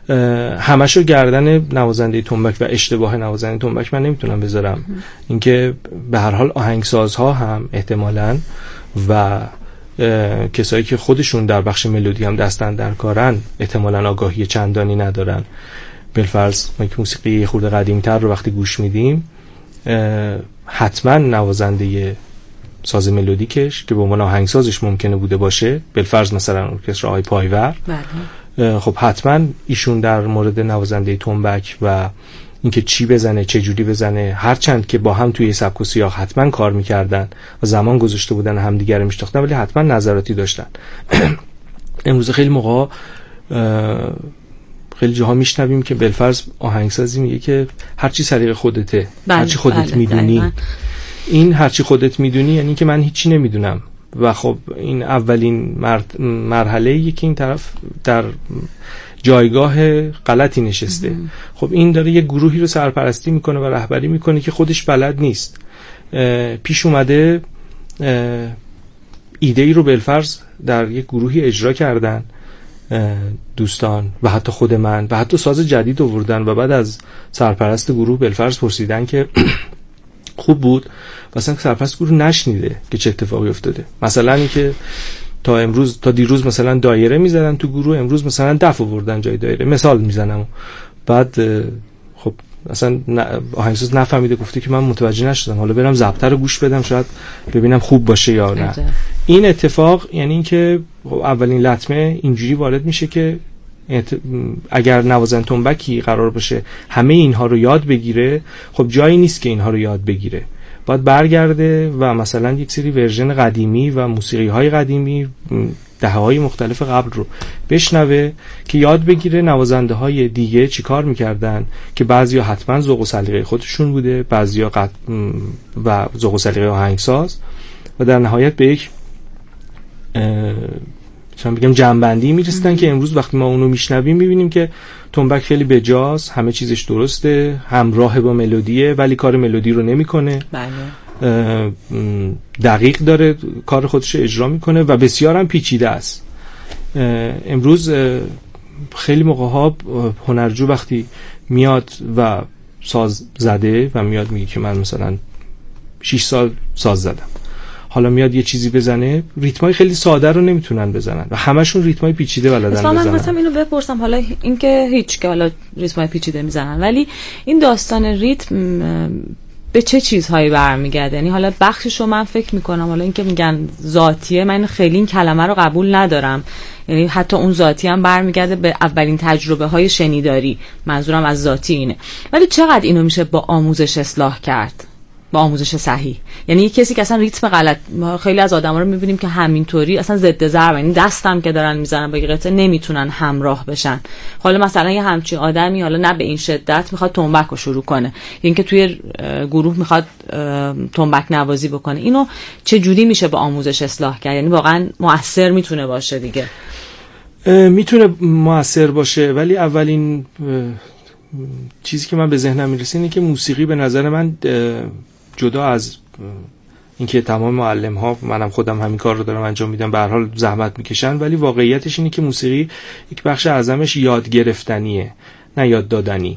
همشو گردن نوازنده تنبک و اشتباه نوازنده تنبک من نمیتونم بذارم. اینکه به هر حال آهنگسازها هم احتمالاً و کسایی که خودشون در بخش ملودی هم دستن در کارن احتمالاً آگاهی چندانی ندارن. بالفرض ما که موسیقی خورده قدیمی‌تر رو وقتی گوش میدیم حتما نوازنده ساز ملودیکش که به عنوان آهنگسازش ممکنه بوده باشه، بالفرض مثلا ارکستر آقای پایور، خب حتما ایشون در مورد نوازنده تنبک و اینکه چی بزنه چه جوری بزنه، هرچند که با هم توی سبک و سیاق حتما کار میکردن و زمان گذاشته بودن همدیگه رو میشناختن، ولی حتما نظراتی داشتن. امروز خیلی موقع خیلی جاها میشنویم که بالفرض آهنگسازی میگه که هرچی سلیقه خودته، هرچی خودت میدونی. این هرچی خودت میدونی یعنی که من هیچی نمیدونم و خب این اولین مرحله‌ایه که این طرف در جایگاه غلطی نشسته. خب این داره یه گروهی رو سرپرستی میکنه و رهبری میکنه که خودش بلد نیست. پیش اومده ایده‌ای رو بالفرض در یک گروهی اجرا کردن دوستان و حتی خود من و حتی ساز جدید آوردن و بعد از سرپرست گروه بالفرض پرسیدن که خوب بود، مثلا سرپرست گروه نشنیده که چه اتفاقی افتاده. مثلا اینکه تا دیروز مثلا دایره میزدن تو گروه، امروز مثلا دف آوردن جای دایره، مثال میزنم. بعد خب اصلا آهنگساز نفهمیده، گفته که من متوجه نشدم، حالا برم ضبط رو گوش بدم شاید ببینم خوب باشه یا نه. این اتفاق یعنی اینکه اولین لطمه اینجوری وارد میشه که اگر نوازنده تنبکی قرار باشه همه اینها رو یاد بگیره، خب جایی نیست که اینها رو یاد بگیره، باید برگرده و مثلا یک سری ورژن قدیمی و موسیقی های قدیمی دهه‌های مختلف قبل رو بشنوه که یاد بگیره نوازنده های دیگه چی کار میکردن، که بعضیا حتما ذوق و سلیقه خودشون بوده، بعضیا و ذوق و سلیقه آهنگساز، و در نهایت به یک چون بگم جنبندی میرسیدن که امروز وقتی ما اونو میشنویم میبینیم که تنبک خیلی بجاست، همه چیزش درسته، همراه با ملودیه ولی کار ملودی رو نمیکنه، دقیق داره کار خودش اجرا میکنه و بسیار هم پیچیده است. امروز خیلی موقع‌ها هنرجو وقتی میاد و ساز زده و میاد میگه که من مثلا 6 سال ساز زدم، حالا میاد یه چیزی بزنه، ریتمای خیلی ساده رو نمیتونن بزنن و همشون ریتمای پیچیده بلدن بزنن. من مثلا اینو بپرسم، حالا این که هیچ که حالا ریتمای پیچیده میزنن، ولی این داستان ریتم به چه چیزهایی برمیگرده؟ یعنی حالا بخششو من فکر میکنم، حالا این که میگن ذاتیه، من خیلی این کلمه رو قبول ندارم، یعنی حتی اون ذاتی هم برمیگرده به اولین تجربه های شنیداری، منظورم از ذاتی اینه. ولی چقدر اینو میشه با آموزش اصلاح کرد، با آموزش صحیح؟ یعنی کسی که اصلا ریتم غلط، خیلی از آدما رو میبینیم که همینطوری اصلا ضد ضرب، یعنی دستم که دارن میزنن با قطعه نمیتونن همراه بشن. حالا مثلا یه همچین آدمی حالا نه به این شدت میخواد تنبک رو شروع کنه، یعنی که توی گروه میخواد تنبک نوازی بکنه، اینو چه جوری میشه با آموزش اصلاح کرد؟ یعنی واقعا مؤثر میتونه باشه دیگه؟ میتونه مؤثر باشه، ولی اولین چیزی که من به ذهنم میرسه اینه که موسیقی به نظر من جدا از اینکه تمام معلم ها، منم خودم همین کار رو دارم انجام میدم، به هر حال زحمت میکشن، ولی واقعیتش اینه که موسیقی یک بخش اعظمش یاد گرفتنیه نه یاد دادنی.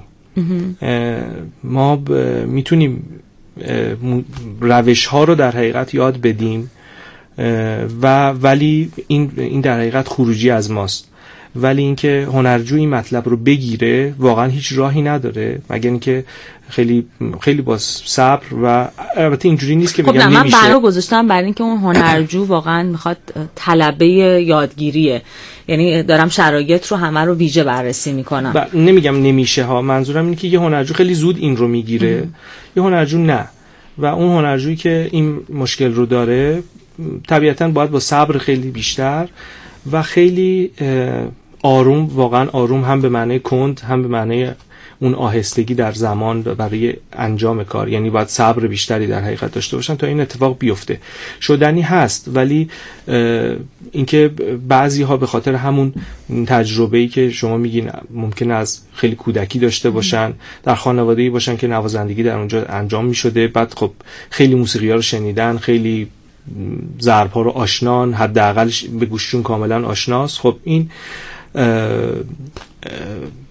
ما میتونیم روش ها رو در حقیقت یاد بدیم ولی این در حقیقت خروجی از ماست، ولی اینکه هنرجو این مطلب رو بگیره واقعا هیچ راهی نداره مگر اینکه خیلی خیلی با صبر، و البته اینجوری نیست که بگم نمیشه. من برنامه گذاشتم برای اینکه اون هنرجو واقعا میخواد طلبه یادگیریه، یعنی دارم شرایط رو همه رو ویژه بررسی میکنم. نمیگم نمیشه ها، منظورم اینه که یه هنرجو خیلی زود این رو میگیره، یه هنرجو نه، و اون هنرجویی که این مشکل رو داره طبیعتاً باید با صبر خیلی بیشتر و خیلی آروم، واقعا آروم، هم به معنی کند هم به معنی اون آهستگی در زمان برای انجام کار، یعنی باید صبر بیشتری در حقیقت داشته باشن تا این اتفاق بیفته. شدنی هست، ولی اینکه بعضی ها به خاطر همون تجربه‌ای که شما میگین ممکن از خیلی کودکی داشته باشن، در خانواده‌ای باشن که نوازندگی در اونجا انجام میشده، بعد خب خیلی موسیقی‌ها رو شنیدن، خیلی ضرب‌ها رو آشنان، حداقل به گوششون کاملا آشناست. خب این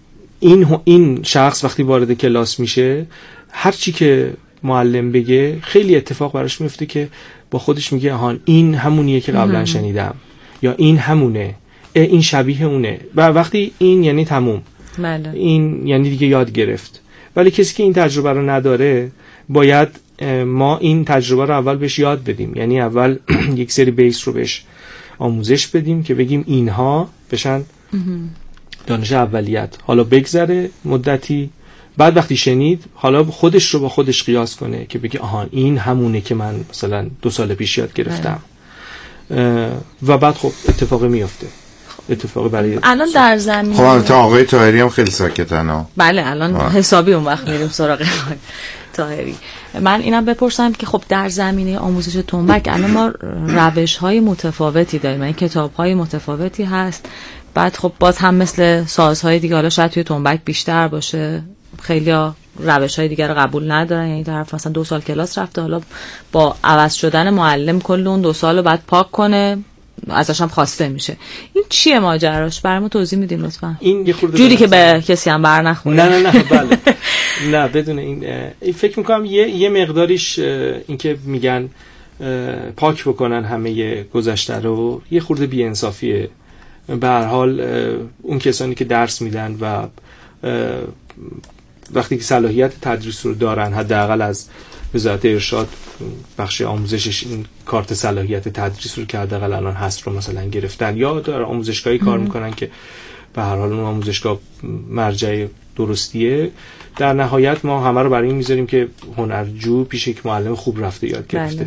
این شخص وقتی وارد کلاس میشه، هر چی که معلم بگه خیلی اتفاق براش میفته که با خودش میگه آهان این همونیه که قبلا شنیدم، یا این همونه، این شبیه اونه. و وقتی این یعنی تموم، این یعنی دیگه یاد گرفت. ولی کسی که این تجربه رو نداره، باید ما این تجربه رو اول بهش یاد بدیم. یعنی اول یک سری بیس رو بهش آموزش بدیم که بگیم اینها بشن دانش اولیت. حالا بگذره مدتی، بعد وقتی شنید حالا خودش رو با خودش قیاس کنه که بگه آهان این همونه که من مثلا 2 سال پیش یاد گرفتم. و بعد خب اتفاقی میفته، اتفاقی برای الان در زمین. خب تا آقای طاهری هم خیلی ساکتن ها. بله الان حسابی اون وقت میریم سراغ آقای طاهری. من اینم بپرسم که خب در زمینه آموزش تنبک الان ما روش‌های متفاوتی داریم، یعنی کتاب‌های متفاوتی هست. بعد خب باز هم مثل سازهای دیگه، حالا شاید توی تنبک بیشتر باشه، خیلی‌ها روش‌های دیگر رو قبول ندارن. یعنی طرف مثلا 2 سال کلاس رفته، حالا با عوض شدن معلم کل اون 2 سال رو بعد پاک کنه، ازش هم خواسته میشه. این چیه ماجراش؟ برامون توضیح میدین لطفا. این یه خورده جوری که به کسی هم بر نخوره. نه بله. نه بدون این فکر میکنم یه مقداریش این که میگن پاک بکنن همه گذشته رو، یه خورده بی‌انصافیه. به هر حال اون کسانی که درس میدن و وقتی که صلاحیت تدریس رو دارن، حداقل از وزارت ارشاد بخش آموزشش این کارت صلاحیت تدریس رو که حداقل الان هست رو مثلا گرفتن، یا در آموزشگاهی کار میکنن که به هر حال اون آموزشگاه مرجع درستیه. در نهایت ما همه رو برای این میذاریم که هنرجو پیش یک معلم خوب رفته یاد گرفته.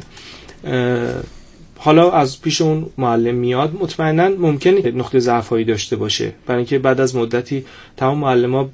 حالا از پیش اون معلم میاد، مطمئنا ممکنه نقطه ضعفایی داشته باشه، برای اینکه بعد از مدتی تمام معلم‌ها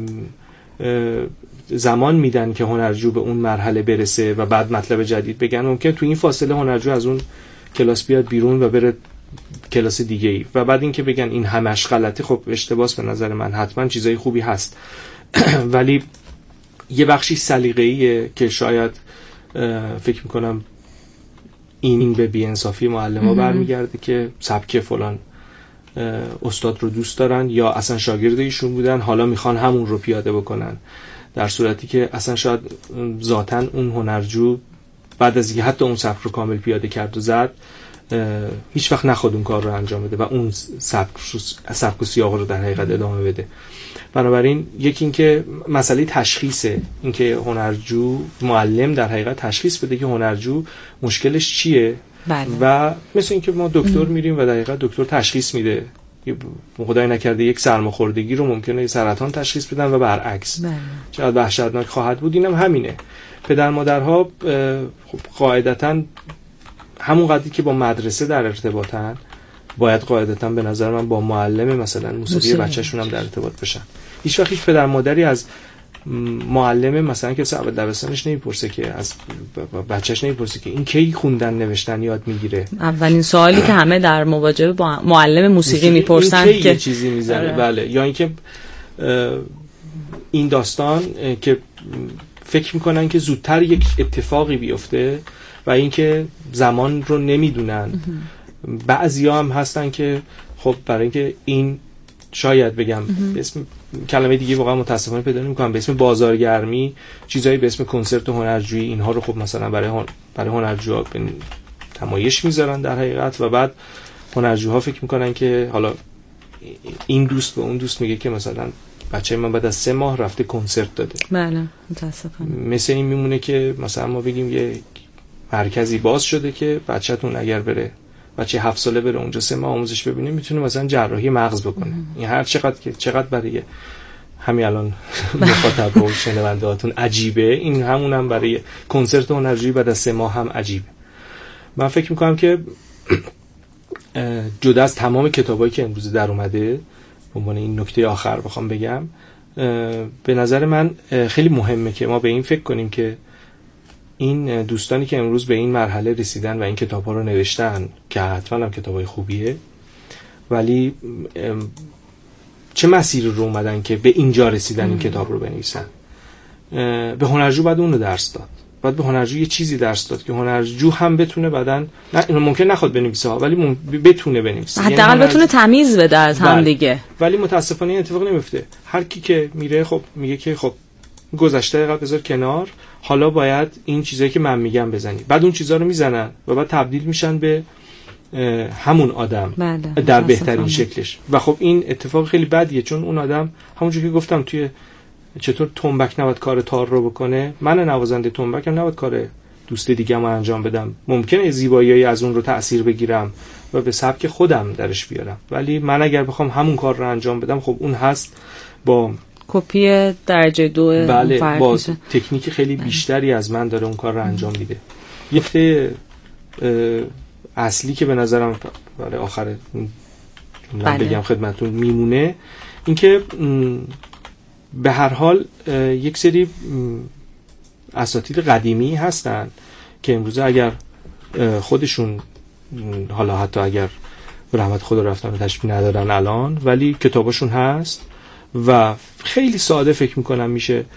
زمان میدن که هنرجو به اون مرحله برسه و بعد مطلب جدید بگن. ممکن تو این فاصله هنرجو از اون کلاس بیاد بیرون و بره کلاس دیگه ای و بعد اینکه بگن این همش غلطه، خب اشتباس به نظر من. حتما چیزای خوبی هست ولی یه بخشی سلیقه‌ایه که شاید فکر میکنم این به بی‌انصافی معلم‌ها برمیگرده که سبک فلان استاد رو دوست دارن یا اصلا شاگرد ایشون بودن، حالا میخوان همون رو پیاده بکنن، در صورتی که اصلا شاید ذاتاً اون هنرجو بعد از اینکه حتی اون سبک رو کامل پیاده کرد و زد، هیچ وقت نخواد اون کار رو انجام بده و اون سبک و سیاق رو در حقیقت ادامه بده. بنابراین یکی این که مسئله تشخیصه، این که هنرجو معلم در حقیقت تشخیص بده که هنرجو مشکلش چیه. بله. و مثل این که ما دکتر میریم و در حقیقت دکتر تشخیص میده، خدای نکرده یک سرماخوردگی رو ممکنه سرطان تشخیص بدن و برعکس. بله. چقدر وحشتناک خواهد بود. اینم همینه. پدر مادرها قاعدتاً همون قدری که با مدرسه در ارتباطن، باید قاعدتاً به نظر من با معلم مثلا موسیقی بچه‌شون هم در ارتباط بشن. هیچ وقت هیچ پدر مادری از معلم مثلا که اول دبستانش نمیپرسه که از بچه‌ش نمیپرسه که این کی خوندن نوشتن یاد میگیره. اولین سوالی که همه در مواجهه با معلم موسیقی میپرسن که یه چیزی میزنه. بله. یا اینکه این داستان که فکر میکنن که زودتر یک اتفاقی بیفته و اینکه زمان رو نمیدونن. بعضیا هم هستن که خب برای اینکه این شاید بگم اسم کلمه دیگه واقعا متاسفانه پیدا نمی‌کنم، به اسم بازارگرمی چیزایی به اسم کنسرت هنرجویی، اینها رو خب مثلا برای هنرجوها به نمایش میذارن در حقیقت و بعد هنرجوها فکر میکنن که حالا این دوست به اون دوست میگه که مثلا بچه من بعد از 3 ماه رفته کنسرت داده. بله متاسفانه. مثل این میمونه که مثلا ما بگیم یه مرکزی باز شده که بچه‌تون اگر بره، بچه 7 ساله بره اونجا 3 ماه آموزش ببینه، میتونه مثلا جراحی مغز بکنه. این هر چقدر برای همین الان مخاطب و شنوندهاتون عجیبه، این همونم برای کنسرت هنرجویی بعد از 3 ماه هم عجیبه. من فکر میکنم که جدا از تمام کتابایی که امروز در اومده، به عنوان این نکته آخر بخوام بگم، به نظر من خیلی مهمه که ما به این فکر کنیم که این دوستانی که امروز به این مرحله رسیدن و این کتاب‌ها رو نوشتن که حتما هم کتابای خوبیه، ولی چه مسیری رو اومدن که به اینجا رسیدن این کتاب رو بنویسن. به هنرجو بعد اون رو درس داد. باید به هنرجو یه چیزی درس داد که هنرجو هم بتونه بعدن نه ممکن نخواد بنویسه ولی بتونه بنویسه، حداقل بتونه تمیز بده از هم دیگه. ولی متاسفانه این اتفاق نمیفته. هر کی که میره خب میگه که خب گذشته قبل بذار کنار، حالا باید این چیزایی که من میگم بزنی. بعد اون چیزا رو میزنن و بعد تبدیل میشن به همون آدم در بهترین شکلش. و خب این اتفاق خیلی بدیه، چون اون آدم همونجوری که گفتم توی چطور تنبک نباید کار تار رو بکنه، من نوازنده تنبک هم نباید کار دوست دیگه رو انجام بدم. ممکنه زیبایی‌های از اون رو تأثیر بگیرم و به سبک خودم درش بیارم، ولی من اگر بخوام همون کار رو انجام بدم خب اون هست با کپی درجه 2 بله با تکنیک خیلی بیشتری از من داره اون کار رو انجام میده. یه نکته اصلی که به نظرم برای آخر جمله بگم خدمتتون میمونه اینکه به هر حال یک سری اساتید قدیمی هستن که امروزه اگر خودشون حالا حتی اگر رحمت خدا رفتن و تشبیه ندارن الان، ولی کتاباشون هست و خیلی ساده فکر میکنم میشه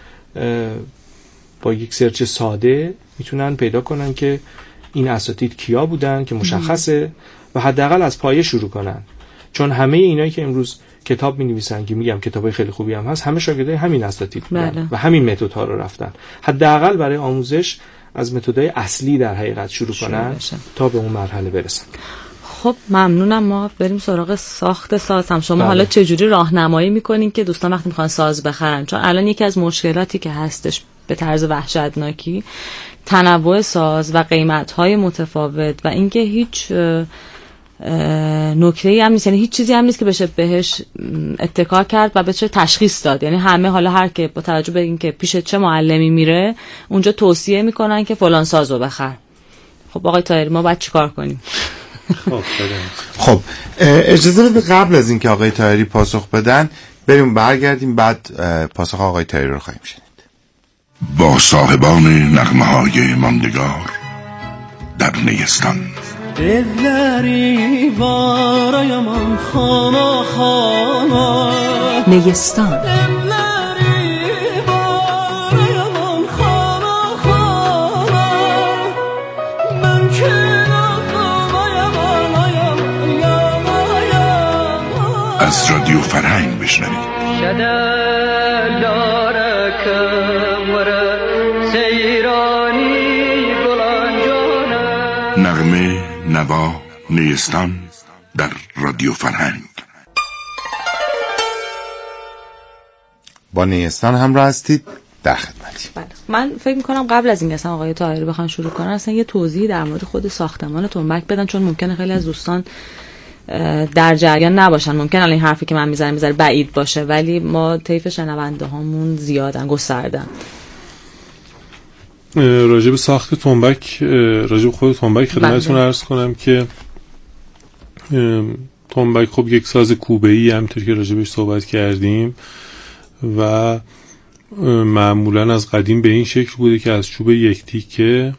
با یک سرچ ساده میتونن پیدا کنن که این اساتید کیا بودن که مشخصه و حداقل از پایه شروع کنن. چون همه اینایی که امروز کتاب می‌نویسن که میگم کتابای خیلی خوبی هم هست، همه شاگردای همین اساتید بودن و همین متدها رو رفتن. حداقل برای آموزش از متدهای اصلی در حقیقت شروع کنن تا به اون مرحله برسن. خب ممنونم. ما بریم سراغ ساخت ساز هم. شما حالا چجوری راهنمایی میکنین که دوستان وقتی میخوان ساز بخرن؟ چون الان یکی از مشکلاتی که هستش به طرز وحشتناکی تنوع ساز و قیمت‌های متفاوت و اینکه هیچ نکته‌ای هم نیست، یعنی هیچ چیزی هم نیست که بشه بهش اتکا کرد و بشه تشخیص داد. یعنی همه حالا هر که با توجه به اینکه پیش چه معلمی میره اونجا توصیه میکنن که فلان سازو بخر. خب آقای طاهری ما باید چیکار کنیم؟ خب اجازه بده قبل از اینکه آقای طاهری پاسخ بدن بریم برگردیم، بعد پاسخ آقای طاهری رو خواهیم شنید. با صاحبان نغمه‌های ماندگار در نیستان. دلری بارایم خانا خانا نیستان. دلری بارایم خانا خانا من که از رادیو فرهنگ بشنوید. نغمه نوا نیستان در رادیو فرهنگ. با نیستان همراه هستید، در خدمتی. من فکر میکنم قبل از این اصلا آقای طاهری بخوان شروع کنن اصلا یه توضیحی در مورد خود ساختمان تنبک بدن، چون ممکنه خیلی از دوستان در جریان نباشن. ممکنه الان این حرفی که من میزنم میذاره بعید باشه، ولی ما طیف شنونده هامون زیادن، گستردن. راجب ساخت تنبک، راجب خود تنبک خدمتتون عرض کنم که تنبک خب یک ساز کوبه‌ای همونطور که راجبش صحبت کردیم و معمولا از قدیم به این شکل بوده که از چوب یک تیکه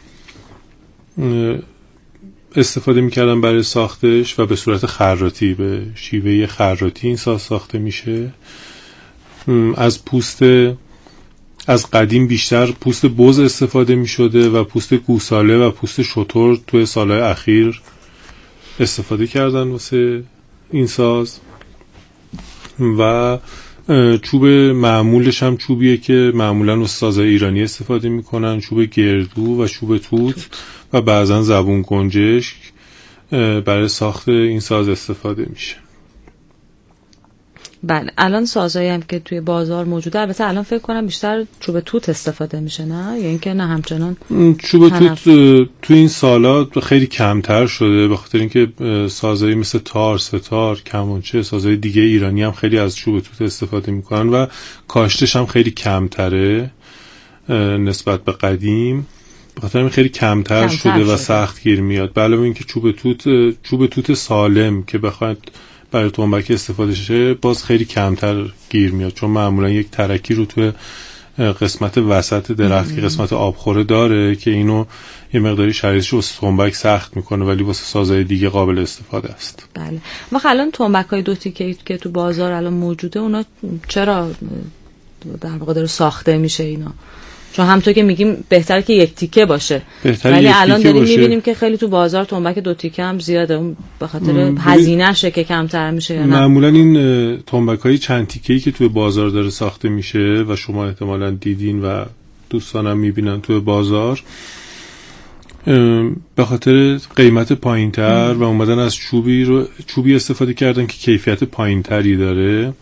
استفاده میکردن برای ساختش و به صورت خراطی، به شیوه خراطی این ساز ساخته میشه. از قدیم بیشتر پوست بز استفاده میشده و پوست گوساله و پوست شتر توی سالهای اخیر استفاده کردن واسه این ساز. و چوب معمولش هم چوبیه که معمولا واسه سازهای ایرانی استفاده میکنن، چوب گردو و چوب توت و بعضا زبون گنجشک برای ساخت این ساز استفاده میشه. بله، الان سازهایی هم که توی بازار موجوده، البته الان فکر کنم بیشتر چوب توت استفاده میشه، نه؟ یا اینکه نه همچنان چوب توت توی این سالا خیلی کمتر شده، به خاطر اینکه سازهایی مثل تار، ستار، کمانچه، سازهای دیگه ایرانی هم خیلی از چوب توت استفاده میکنن و کاشتش هم خیلی کمتره نسبت به قدیم، به خاطر این خیلی کمتر شده و سخت گیر میاد. علاوه اینکه چوب توت سالم که بخواد برای تنبک استفاده شه باز خیلی کمتر گیر میاد، چون معمولا یک ترکی رو توی قسمت وسط درخت که قسمت آبخوره داره که اینو یه مقداری شرایطش واسه تنبک سخت میکنه، ولی واسه سازهای دیگه قابل استفاده است. بله. ما الان تنبک‌های دو تیکه که تو بازار الان موجوده، اونا چرا در واقع داره ساخته میشه اینا؟ چون همونطور که میگیم بهتره که یک تیکه باشه، ولی الان داریم میبینیم که خیلی تو بازار تنبک 2 تیکه هم زیاده، اون به خاطر هزینه‌شه که کمتر میشه یا نه؟ معمولا این تنبک‌های چند تیکه‌ای که تو بازار داره ساخته میشه و شما احتمالاً دیدین و دوستانم میبینن تو بازار، به خاطر قیمت پایینتر و اومدن از چوبی استفاده کردن که کیفیت پایینتری داره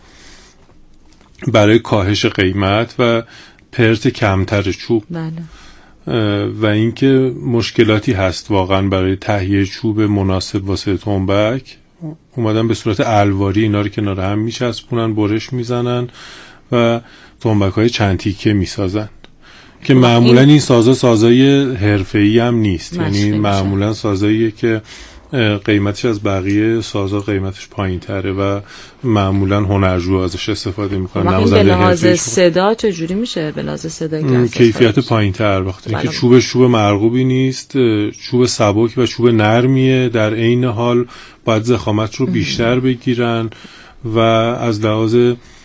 برای کاهش قیمت و پرت کمتر چوب. بله. و اینکه مشکلاتی هست واقعا برای تهیه چوب مناسب واسه تنبک، اومدن به صورت الواری اینا رو کنار هم میچسبونن، برش میزنن و تنبک‌های چند تیکه میسازن که معمولا این سازای حرفه‌ای هم نیست، یعنی معمولا سازاییه که قیمتش از بقیه سازا قیمتش پایین‌تره و معمولا هنرجو ازش استفاده میکنن. به لحاظ صدا چجوری میشه؟ به لحاظ صدا کیفیت پایین‌تر، وقتی که چوب مرغوبی نیست، چوب سبک و چوب نرمیه، در عین حال باید ضخامت رو بیشتر بگیرن و از لحاظ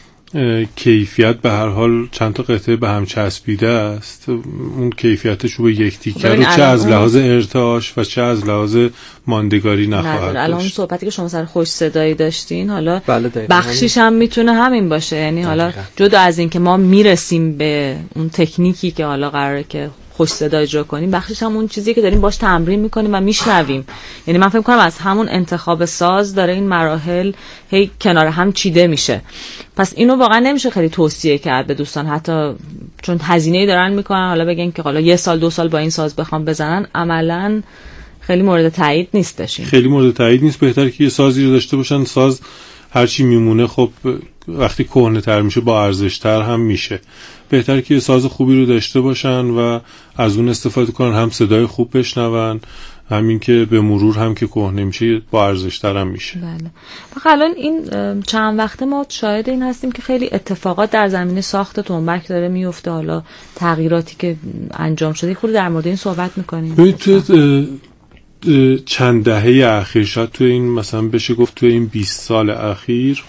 کیفیت به هر حال چند تا قطعه به هم چسبیده است. اون کیفیت چوب یک تیکه رو چه از لحاظ ارتعاش و چه از لحاظ ماندگاری نخواهد داشت. الان اون صحبتی که شما سر خوش صدایی داشتین، حالا بخشیش هم میتونه همین باشه، یعنی حالا جدا از این که ما میرسیم به اون تکنیکی که حالا قراره که خوش صدا اجرا کنیم، بخشش هم اون چیزی که داریم باش تمرین میکنیم و میشنویم. یعنی من فکر کنم از همون انتخاب ساز داره این مراحل هی کنار هم چیده میشه. پس اینو واقعا نمیشه خیلی توصیه کرد به دوستان، حتی چون هزینه‌ای دارن میکنن، حالا بگن که حالا 1 سال 2 سال با این ساز بخوام بزنن، عملاً خیلی مورد تایید نیستش. خیلی مورد تایید نیست. بهتره که یه سازی رو داشته باشن، ساز هرچی میمونه خب وقتی کهنه‌تر میشه با ارزش‌تر هم میشه. بهتره که یه ساز خوبی رو داشته باشن و از اون استفاده کنن، هم صدای خوب بشنون، همین که به مرور هم که کهنه میشه با ارزش‌تر هم میشه. بله. فقط الان این چند وقته ما شاهد این هستیم که خیلی اتفاقات در زمینه ساخت تنبک داره میفته، حالا تغییراتی که انجام شده، خود در مورد این صحبت می‌کنیم. تو چند دهه اخیر، شاید تو این مثلا بشه گفت تو این 20 سال اخیر،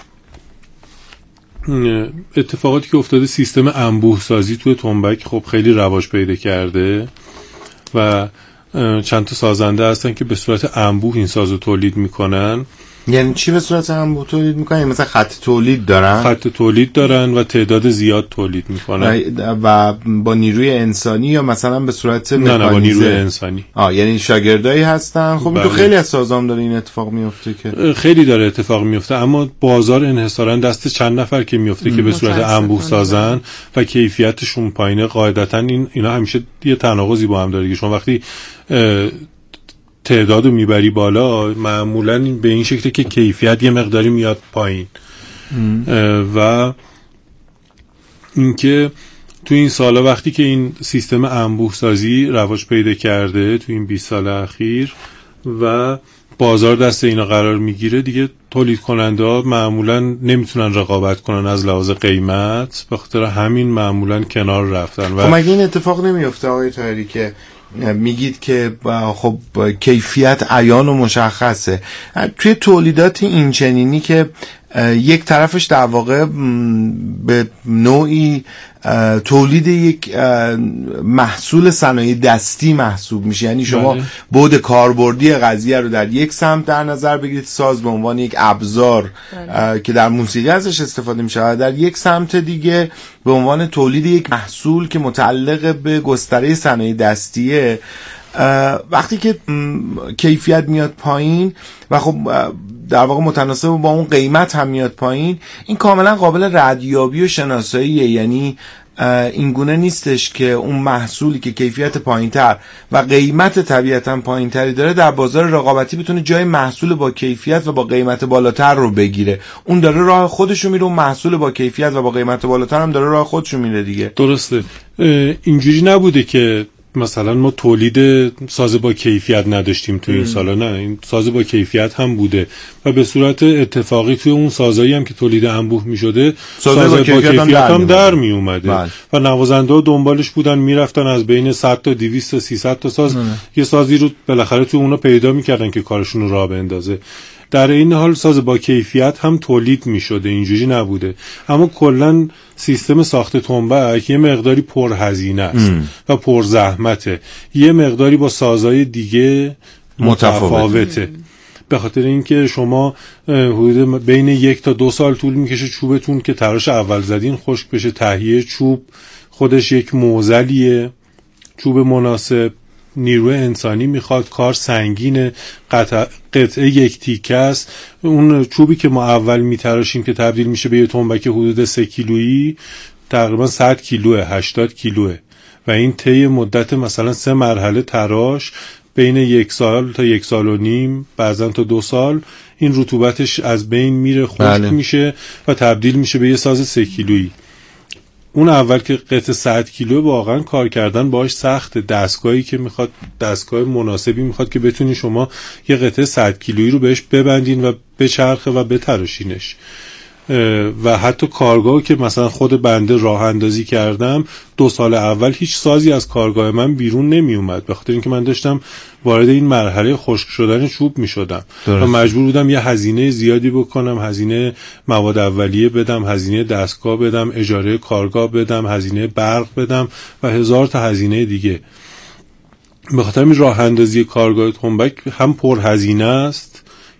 اتفاقاتی که افتاده، سیستم انبوه سازی توی تنبک خب خیلی رواج پیدا کرده و چند تا سازنده هستن که به صورت انبوه این سازو تولید میکنن. یعنی چی به صورت انبوه تولید میکنن؟ مثلا خط تولید دارن و تعداد زیاد تولید میکنن و با نیروی انسانی یا مثلا به صورت نه با نیروی انسانی. یعنی شاگردایی هستن. خب تو خیلی از سازام داره این اتفاق میفته که خیلی داره اتفاق میفته، اما بازار انحصاراً دست چند نفر که میفته که به صورت انبوه سازن و کیفیتشون پایینه. قاعدتاً اینا همیشه یه تناقضی با هم داره، چون وقتی تعدادو میبری بالا، معمولاً به این شکلی که کیفیت یه مقداری میاد پایین. و اینکه تو این سالا وقتی که این سیستم انبوه سازی رواج پیدا کرده تو این 20 سال اخیر و بازار دست اینا قرار میگیره، دیگه تولید کننده ها معمولاً نمیتونن رقابت کنن از لحاظ قیمت، به خاطر همین معمولاً کنار رفتن. و مگه این اتفاق نمیفته آقای طاهری که میگید که خب کیفیت عیان و مشخصه توی تولیدات اینچنینی که یک طرفش در واقع به نوعی تولید یک محصول صنایع دستی محسوب میشه، یعنی شما بعد کاربردی قضیه رو در یک سمت در نظر بگیرید، ساز به عنوان یک ابزار که در موسیقی ازش استفاده میشه، در یک سمت دیگه به عنوان تولید یک محصول که متعلق به گستره صنایع دستیه. وقتی که کیفیت میاد پایین و خب در واقع متناسب با اون قیمت هم میاد پایین، این کاملا قابل ردیابی و شناساییه. یعنی این گونه نیستش که اون محصولی که کیفیت پایینتر و قیمت طبیعتا پایینتری داره در بازار رقابتی بتونه جای محصول با کیفیت و با قیمت بالاتر رو بگیره. اون داره راه خودشو میره، اون محصول با کیفیت و با قیمت بالاتر هم داره راه خودشو میره دیگه. درسته. اینجوری نبوده که مثلا ما تولید ساز با کیفیت نداشتیم توی این سالا، نه، این ساز با کیفیت هم بوده و به صورت اتفاقی توی اون سازایی هم که تولید انبوه می شده ساز با کیفیت هم در می اومده و نوازنده ها دنبالش بودن، میرفتن از بین 100 تا 200 تا 300 تا ساز یه سازی رو بالاخره توی اونا پیدا میکردن که کارشون رو راه بندازه. در این حال ساز با کیفیت هم تولید میشده، اینجوری نبوده. اما کلا سیستم ساخت تنبک یه مقداری پرهزینه است و پرزحمته، یه مقداری با سازهای دیگه متفاوته. به خاطر اینکه شما حدود بین 1 تا 2 سال طول میکشه چوبتون که تراش اول زدین خشک بشه. تهیه چوب خودش یک معضلیه، چوب مناسب، نیروی انسانی میخواد، کار سنگینه، قطعه یک تیکه است. اون چوبی که ما اول میتراشیم که تبدیل میشه به یه تنبک حدود 3 کیلویی تقریبا 100 کیلوه، 80 کیلوه و این طی مدت مثلا 3 مرحله تراش بین 1 سال تا 1 سال و نیم، بعضا تا 2 سال، این رطوبتش از بین میره، خشک میشه و تبدیل میشه به یه ساز 3 کیلویی. اون اول که قطعه 100 کیلو واقعا کار کردن باهاش سخته. دستگاهی که میخواد، دستگاه مناسبی میخواد که بتونی شما یه قطعه 100 کیلویی رو بهش ببندین و بچرخه و بتراشینش. و حتی کارگاه که مثلا خود بنده راه اندازی کردم 2 سال اول هیچ سازی از کارگاه من بیرون نمی اومد، به خاطر اینکه من داشتم وارد این مرحله خشک شدن چوب می شدم و مجبور بودم یه هزینه زیادی بکنم، هزینه مواد اولیه بدم، هزینه دستگاه بدم، اجاره کارگاه بدم، هزینه برق بدم و 1000 تا هزینه دیگه. به خاطر این راه اندازی کارگاه تنبک هم پر هزینه است،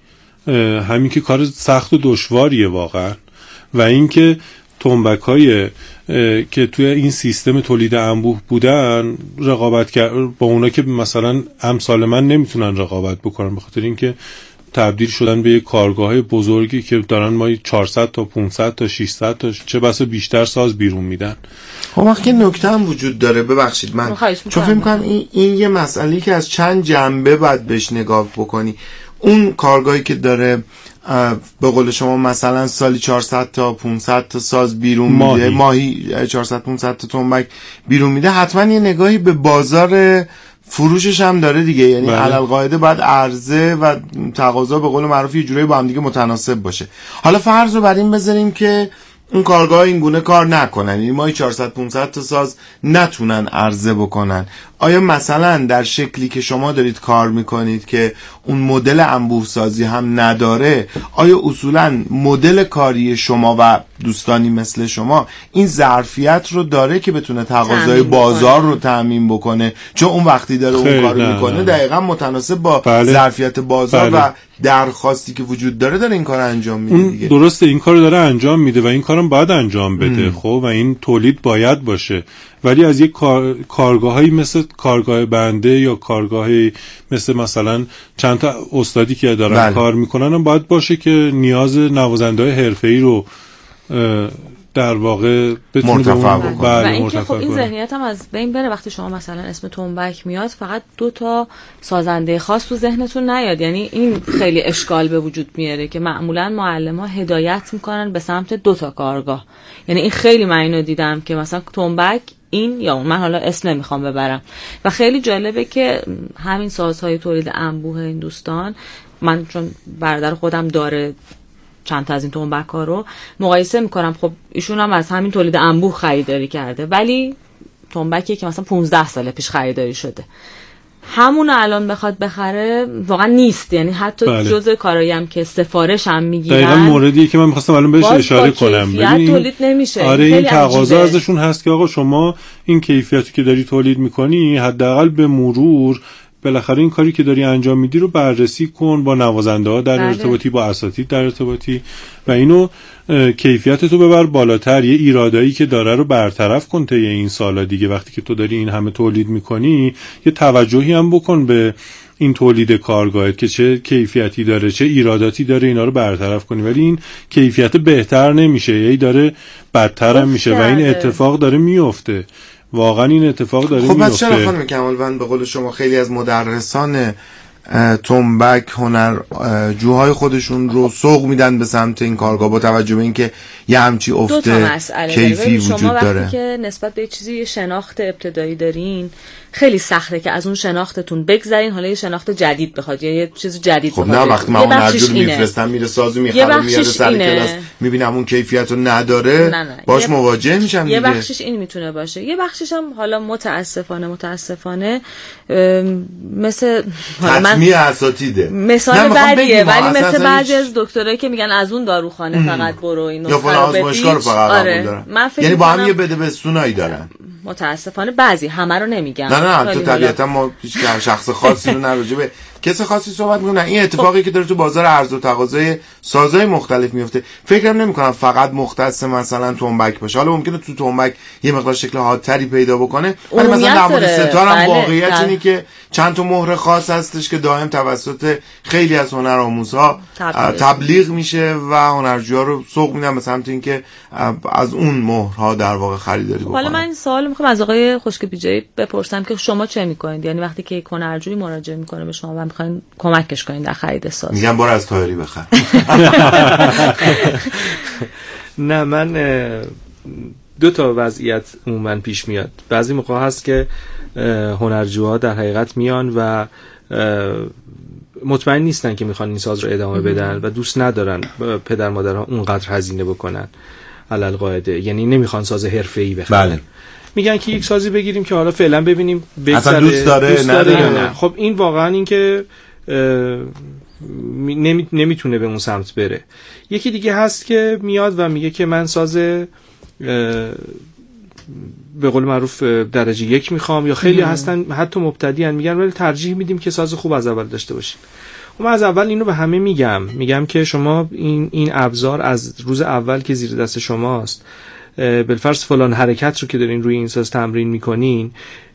همین که کار سخت و دشواریه واقعا. و اینکه تنبک‌های که توی این سیستم تولید انبوه بودن رقابت با اونا که مثلا امثال من نمیتونن رقابت بکنن، به خاطر اینکه تبدیل شدن به یک کارگاه بزرگی که دارن ما 400 تا 500 تا 600 تا چه بسا بیشتر ساز بیرون میدن. خب وقتی نکته هم وجود داره، ببخشید من چون فکر می‌کنم این یه مسئله که از چند جنبه باید بهش نگاه بکنی. اون کارگاهی که داره به قول شما مثلا سالی 400 تا 500 تا ساز بیرون میده، ماهی 400 500 تا تنبک بیرون میده، حتما یه نگاهی به بازار فروشش هم داره دیگه. یعنی علل قاعده باید عرضه و تقاضا به قول معروف یه جورایی با هم دیگه متناسب باشه. حالا فرض رو بر این بذاریم که اون کارگاه این گونه کار نکنن، یعنی ماهی 400 500 تا ساز نتونن عرضه بکنن. آیا مثلا در شکلی که شما دارید کار میکنید که اون مدل انبوه سازی هم نداره، آیا اصولا مدل کاری شما و دوستانی مثل شما این ظرفیت رو داره که بتونه تقاضای بازار رو تامین بکنه؟ چون اون وقتی داره اون کارو میکنه دقیقاً متناسب با ظرفیت بازار و درخواستی که وجود داره این کار انجام میده دیگه. درسته، این کارو داره انجام میده و این کارم باید انجام بده. خب و این تولید باید باشه، ولی از یک کارگاهایی مثل کارگاه بنده یا کارگاهی مثلا چند تا استادی که دارن کار میکنن هم باید باشه که نیاز نوازنده‌های حرفه‌ای رو در واقع مرتفع بکنه. و اینکه خب این ذهنیت هم از بین بره وقتی شما مثلا اسم تنبک میاد فقط 2 تا سازنده خاص تو ذهنتون نیاد. یعنی این خیلی اشکال به وجود میاره که معمولا معلم‌ها هدایت میکنن به سمت 2 تا کارگاه. یعنی این خیلی من اینو دیدم که مثلا تنبک این یا اون، من حالا اسم نمیخوام ببرم. و خیلی جالبه که همین سازهای تولید انبوه این دوستان، من چون برادر خودم داره چند تا از این تنبک‌ها رو مقایسه میکنم، خب ایشون هم از همین تولید انبوه خریداری کرده، ولی تنبکی که مثلا 15 سال پیش خریداری شده همون الان بخواد بخره واقعا نیست. یعنی حتی جزء کارایی هم که سفارش هم میگیرن دقیقاً موردیه که من می‌خواستم الان بهش اشاره کنم. ببین تولید نمیشه. آره این تقاضا ازشون هست که آقا شما این کیفیتی که داری تولید میکنی حداقل به مرور بالاخره این کاری که داری انجام میدی رو بررسی کن، با نوازنده‌ها در ارتباطی، با اساتید در ارتباطی و اینو کیفیت تو ببر بالاتر. یه ایرادایی که داره رو برطرف کن طی این سالا دیگه. وقتی که تو داری این همه تولید میکنی یه توجهی هم بکن به این تولید کارگاهت که چه کیفیتی داره، چه ایراداتی داره، اینا رو برطرف کنی. ولی این کیفیت بهتر نمیشه، یعنی داره بدتر هم میشه و این اتفاق داره میفته. واقعا این اتفاق داره میفته. خب چرا خانم کمالوند به قول شما خیلی از مدرسان تنبک هنرجوهای خودشون رو سوق میدن به سمت این کارگاه با توجه به اینکه یه همچی افت کیفی وجود شما داره؟ وقتی که نسبت به چیزی شناخت ابتدایی دارین خیلی سخته که از اون شناختتون بگذرین حالا یه شناخت جدید بخواد یا یه چیز جدید بخواد. خب نه وقتی من هنرجو میفرستم میره سازو میخره میاره سر کلاس میبینم اون کیفیت رو نداره باش مواجه میشم دیگه. یه بخشش این میتونه باشه، یه بخشش هم حالا متاسفانه مثل من رسمی اساتیده. مثال بدیه ولی مثل بعضی از دکترایی که میگن از اون داروخانه فقط برو اینو یا فلان آزمایشگاه رو فقط قبول دارن. یعنی با هم یه بده بستونایی دارن. متاسفانه بعضی، همه رو نمیگم. نه تو طبیعتا ما هیچ شخص خاصی رو نراجع به کسی خاصی صحبت می‌کنه. این اتفاقی که داره تو بازار عرضه و تقاضای سازهای مختلف میفته فکرم نمی‌کنم فقط مختص مثلا تنبک باشه. حالا ممکنه تو تنبک یه مقدار شکل حادتری پیدا بکنه، ولی مثلا در مورد ستار هم واقعیت اینه که چند تا مهر خاص هستش که دائم توسط خیلی از هنرآموزها تبلیغ میشه و هنرجوها رو سوق میدن به سمت اینکه از اون مهرها در واقع خریداری بکنن. حالا من این سوال می‌خوام از آقای خشک بیجایی بپرسم که شما چه می‌کنید؟ یعنی وقتی که هنرجوی مراجعه می‌کنه به شما و می‌خواید کمکش کنید در خرید ساز، میگم برو از طاهری بخر. نه، من دو تا وضعیت عموما پیش میاد. بعضی موقع هست که هنرجوها در حقیقت میان و مطمئن نیستن که میخوان این ساز رو ادامه بدن و دوست ندارن پدر مادرها اونقدر هزینه بکنن علل قاعده، یعنی نمیخوان ساز حرفه‌ای بخرن. بله. میگن که یک سازی بگیریم که حالا فعلا ببینیم اصلا دوست داره یا نه. خب این واقعا این که نمیتونه به اون سمت بره. یکی دیگه هست که میاد و میگه که من ساز به قول معروف درجه 1 میخوام، یا خیلی هستن حتی مبتدیان میگن ولی ترجیح میدیم که ساز خوب از اول داشته باشیم. و من از اول اینو به همه میگم که شما این ابزار از روز اول که زیر دست شماست، بالفرض فلان حرکت رو که دارین روی این ساز تمرین میکنین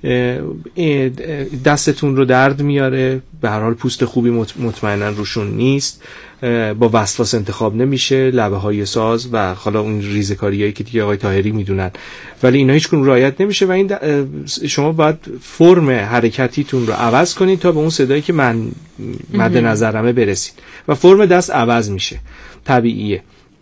دستتون رو درد میاره، به هر حال پوست خوبی مطمئنا روشون نیست، با وسواس انتخاب نمیشه لبه های ساز و حالا اون ریزکاریایی که دیگه آقای طاهری میدونن، ولی اینا هیچ کدوم رعایت نمیشه و این شما باید فرم حرکتیتون رو عوض کنید تا به اون صدایی که من مد نظرمه برسید و فرم دست عوض میشه. طبیعیه.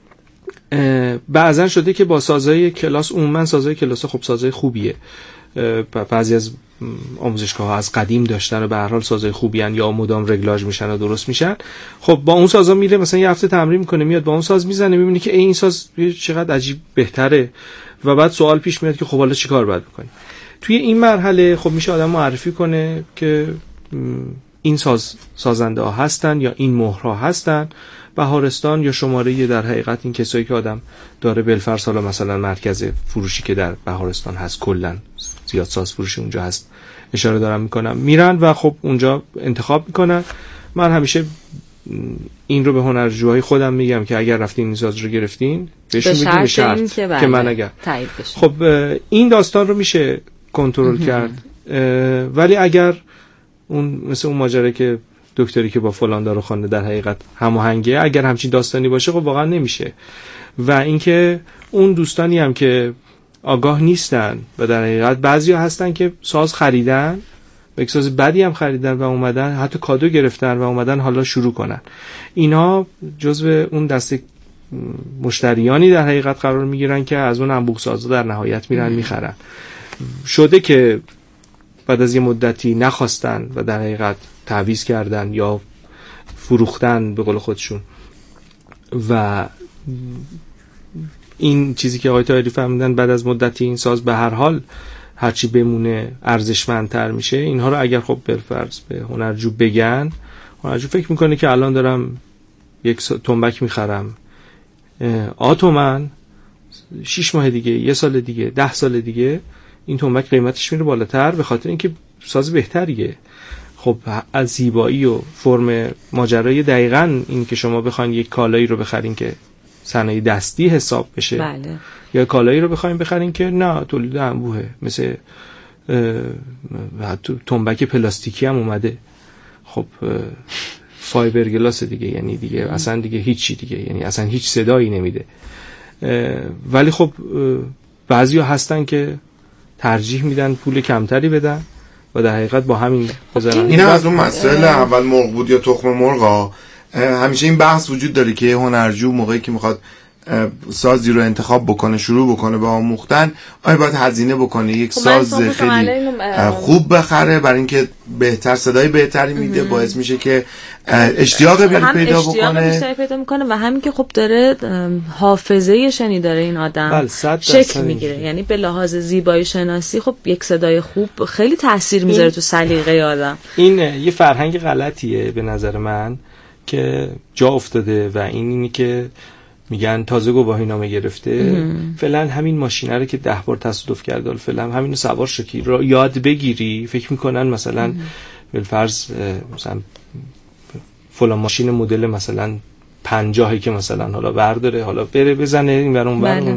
بعضن شده که با سازهای کلاس، عموما سازهای کلاس خب سازهای خوبیه، بعضی از آموزشگاه‌ها از قدیم داشتن و به هر حال سازهای خوبی ان یا مدام رگلاژ میشن و درست میشن. خب با اون سازا میره مثلا یه هفته تمرین میکنه، میاد با اون ساز میزنه، میبینی که این ساز چقدر عجیب بهتره و بعد سوال پیش میاد که خب حالا چیکار باید بکنی. توی این مرحله خب میشه آدم معرفی کنه که این سازنده ها هستن یا این مهرها هستن. بهارستان یا شماره در حقیقت این کسایی که آدم داره بالفرض حالا مثلا مرکز فروشی که در بهارستان هست، کلا زیاد ساز فروشی اونجا هست، اشاره دارم میکنم، میرن و خب اونجا انتخاب میکنن. من همیشه این رو به هنرجوهای خودم میگم که اگر رفتین این ساز رو گرفتین بهشون بگید به شرط که من اگر خب این داستان رو میشه کنترل کرد، ولی اگر اون مثل اون ماجرا که دکتری که با فلان داروخانه در حقیقت هماهنگه، اگر همچین داستانی باشه خب واقعا نمیشه. و اینکه اون دوستانی هم که آگاه نیستن و در حقیقت بعضیا هستن که ساز خریدن و یک ساز بدی هم خریدن و اومدن حتی کادو گرفتن و اومدن حالا شروع کنن، اینا جزو اون دسته مشتریانی در حقیقت قرار میگیرن که از اون انبوه سازا در نهایت میرن میخرن. شده که بعد از یه مدتی نخواستن و در حقیقت تعویض کردن یا فروختن به قول خودشون و این چیزی که آقای طاهری فهمیدن بعد از مدتی این ساز به هر حال هرچی بمونه ارزشمندتر میشه. اینها رو اگر خب بالفرض به هنرجو بگن، هنرجو فکر میکنه که الان دارم یک تنبک میخرم تومن، 6 ماه دیگه، 1 سال دیگه، 10 سال دیگه این تنبک قیمتش میره بالاتر به خاطر اینکه ساز بهتریه. خب از زیبایی و فرم ماجرای دقیقاً این که شما بخواید یک کالایی رو بخرین که صنایع دستی حساب بشه، بله، یا کالایی رو بخواید بخرین که نه تولید انبوهه، مثل تنبک پلاستیکی هم اومده، خب فایبر گلاس دیگه، یعنی دیگه اصلا دیگه هیچی دیگه، یعنی اصلا هیچ صدایی نمیده. ولی خب بعضیا هستن که ترجیح میدن پول کمتری بدن و در حقیقت با همین بذارن. این از اون مسئله اول مرغ بود یا تخم مرغ ها. همیشه این بحث وجود داره که هنرجو موقعی که میخواد سازی رو انتخاب بکنه، شروع بکنه به آموختن، آیا باید هزینه بکنه یک ساز خیلی خوب بخره برای اینکه بهتر صدای بهتری میده، باعث میشه که اشتیاق پیدا میکنه و همین که خب داره حافظه شنیداره این آدم شکل میگیره. یعنی به لحاظ زیبایی شناسی خب یک صدای خوب خیلی تاثیر میذاره تو سلیقه آدم. این یه فرهنگ غلطیه به نظر من که جا افتاده و اینی که میگن تازه گواهی نامه گرفته، فعلا همین ماشینه رو که 10 بار تصادف کرده فعلا همینو سوار شکی رو یاد بگیری، فکر میکنن مثلا بالفرض مثلا فلان ماشین مدل مثلا 50 که مثلا حالا برداره، حالا بره بزنه این ور اون ور